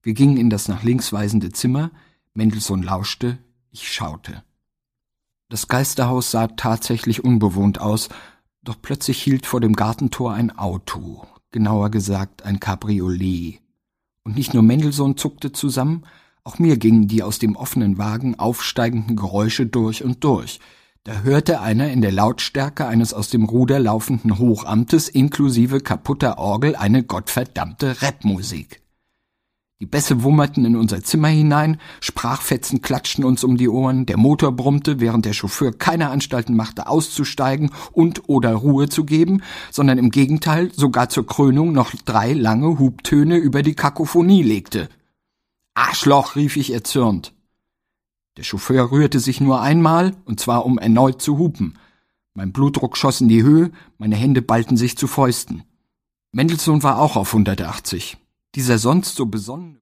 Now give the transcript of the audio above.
Wir gingen in das nach links weisende Zimmer, Mendelssohn lauschte, ich schaute. Das Geisterhaus sah tatsächlich unbewohnt aus, doch plötzlich hielt vor dem Gartentor ein Auto, genauer gesagt ein Cabriolet. Und nicht nur Mendelssohn zuckte zusammen, auch mir gingen die aus dem offenen Wagen aufsteigenden Geräusche durch und durch. Da hörte einer in der Lautstärke eines aus dem Ruder laufenden Hochamtes inklusive kaputter Orgel eine gottverdammte Rapmusik. Die Bässe wummerten in unser Zimmer hinein, Sprachfetzen klatschten uns um die Ohren, der Motor brummte, während der Chauffeur keine Anstalten machte, auszusteigen und oder Ruhe zu geben, sondern im Gegenteil sogar zur Krönung noch 3 lange Hubtöne über die Kakophonie legte. »Arschloch«, rief ich erzürnt. Der Chauffeur rührte sich nur einmal, und zwar um erneut zu hupen. Mein Blutdruck schoss in die Höhe, meine Hände ballten sich zu Fäusten. Mendelssohn war auch auf 180. Dieser sonst so besonnene